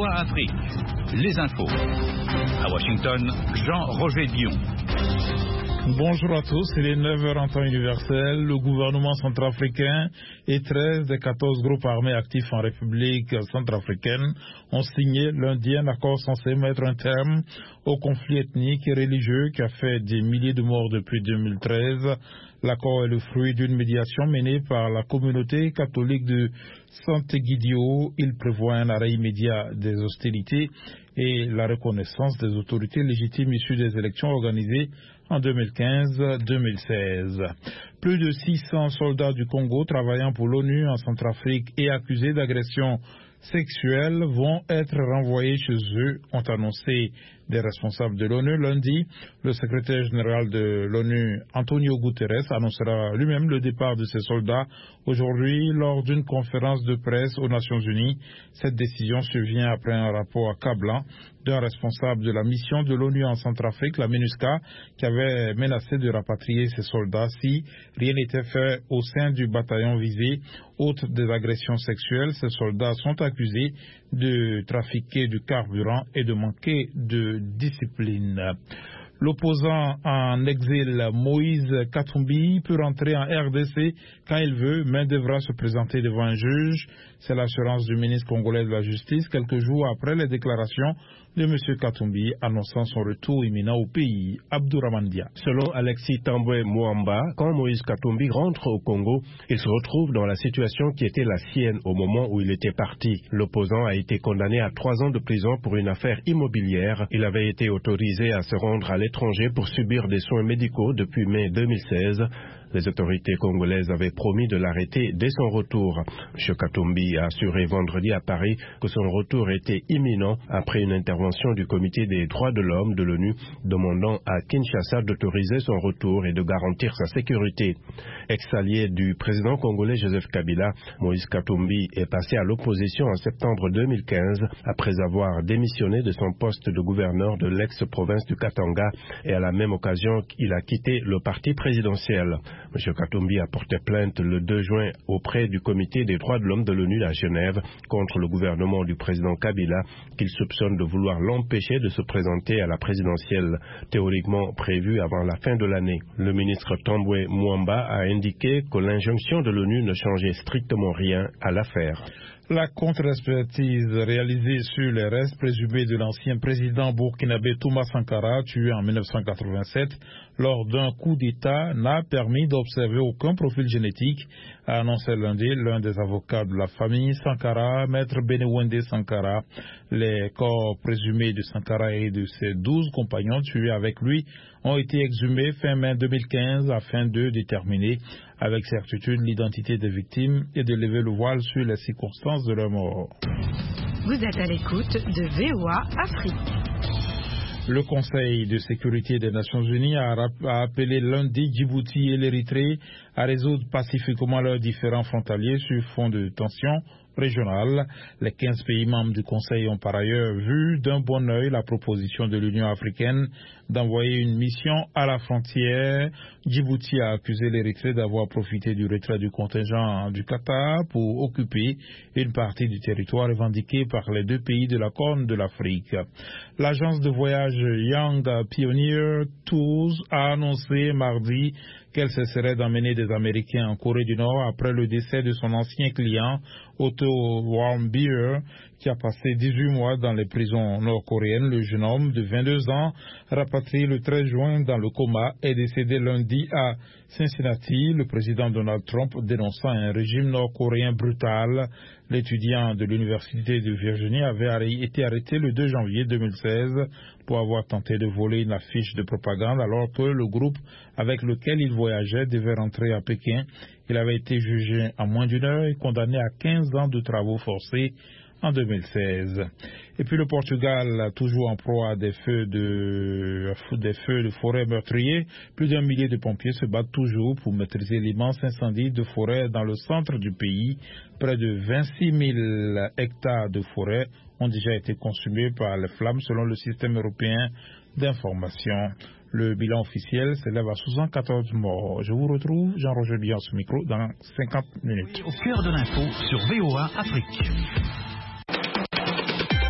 VOA Afrique, les infos. À Washington, Jean-Roger Dion. Bonjour à tous, il est 9h en temps universel. Le gouvernement centrafricain et 13 des 14 groupes armés actifs en République centrafricaine ont signé lundi un accord censé mettre un terme au conflit ethnique et religieux qui a fait des milliers de morts depuis 2013. L'accord est le fruit d'une médiation menée par la communauté catholique de Sant'Egidio. Il prévoit un arrêt immédiat des hostilités et la reconnaissance des autorités légitimes issues des élections organisées en 2015-2016. Plus de 600 soldats du Congo travaillant pour l'ONU en Centrafrique et accusés d'agressions sexuelles vont être renvoyés chez eux, ont annoncé des responsables de l'ONU. Lundi, le secrétaire général de l'ONU, Antonio Guterres, annoncera lui-même le départ de ces soldats aujourd'hui lors d'une conférence de presse aux Nations Unies. Cette décision survient après un rapport accablant d'un responsable de la mission de l'ONU en Centrafrique, la MINUSCA, qui avait menacé de rapatrier ces soldats si rien n'était fait au sein du bataillon visé. Outre des agressions sexuelles, ces soldats sont accusés de trafiquer du carburant et de manquer de discipline. L'opposant en exil, Moïse Katumbi, peut rentrer en RDC quand il veut, mais devra se présenter devant un juge. C'est l'assurance du ministre congolais de la Justice, quelques jours après les déclarations de M. Katumbi annonçant son retour imminent au pays. Abdourahmane Dia. Selon Alexis Tambwe Mwamba, quand Moïse Katumbi rentre au Congo, il se retrouve dans la situation qui était la sienne au moment où il était parti. L'opposant a été condamné à 3 ans de prison pour une affaire immobilière. Il avait été autorisé à se rendre à l'étranger pour subir des soins médicaux depuis mai 2016. Les autorités congolaises avaient promis de l'arrêter dès son retour. M. Katumbi a assuré vendredi à Paris que son retour était imminent après une intervention du Comité des droits de l'homme de l'ONU demandant à Kinshasa d'autoriser son retour et de garantir sa sécurité. Ex-allié du président congolais Joseph Kabila, Moïse Katumbi est passé à l'opposition en septembre 2015 après avoir démissionné de son poste de gouverneur de l'ex-province du Katanga et à la même occasion il a quitté le parti présidentiel. M. Katumbi a porté plainte le 2 juin auprès du Comité des droits de l'homme de l'ONU à Genève contre le gouvernement du président Kabila qu'il soupçonne de vouloir l'empêcher de se présenter à la présidentielle théoriquement prévue avant la fin de l'année. Le ministre Tambwe Mwamba a indiqué que l'injonction de l'ONU ne changeait strictement rien à l'affaire. La contre-expertise réalisée sur les restes présumés de l'ancien président burkinabé Thomas Sankara, tué en 1987 lors d'un coup d'État, n'a permis d'observer aucun profil génétique, a annoncé lundi l'un des avocats de la famille Sankara, maître Benewende Sankara. Les corps présumés de Sankara et de ses 12 compagnons tués avec lui ont été exhumés fin mai 2015 afin de déterminer avec certitude l'identité des victimes et de lever le voile sur les circonstances de leur mort. Vous êtes à l'écoute de VOA Afrique. Le Conseil de sécurité des Nations Unies a appelé lundi Djibouti et l'Érythrée à résoudre pacifiquement leurs différends frontaliers sur fond de tensions régionales. Les 15 pays membres du Conseil ont par ailleurs vu d'un bon œil la proposition de l'Union africaine d'envoyer une mission à la frontière. Djibouti a accusé l'Érythrée d'avoir profité du retrait du contingent du Qatar pour occuper une partie du territoire revendiqué par les 2 pays de la Corne de l'Afrique. L'agence de voyage Young Pioneer Tours a annoncé mardi qu'elle cesserait d'emmener des Américains en Corée du Nord après le décès de son ancien client, Otto Warmbier, qui a passé 18 mois dans les prisons nord-coréennes. Le jeune homme de 22 ans, rapatrié le 13 juin dans le coma, est décédé lundi à Cincinnati. Le président Donald Trump dénonçant un régime nord-coréen brutal. L'étudiant de l'Université de Virginie avait été arrêté le 2 janvier 2016 pour avoir tenté de voler une affiche de propagande alors que le groupe avec lequel il voyageait devait rentrer à Pékin. Il avait été jugé en moins d'1 heure et condamné à 15 ans de travaux forcés en 2016. Et puis le Portugal, toujours en proie à des feux de forêt meurtriers, plus d'1 millier de pompiers se battent toujours pour maîtriser l'immense incendie de forêt dans le centre du pays. Près de 26 000 hectares de forêt ont déjà été consumés par les flammes selon le système européen d'information. Le bilan officiel s'élève à 74 morts. Je vous retrouve, Jean-Roger Dion, ce micro, dans 50 minutes. Au cœur de l'info sur VOA Afrique.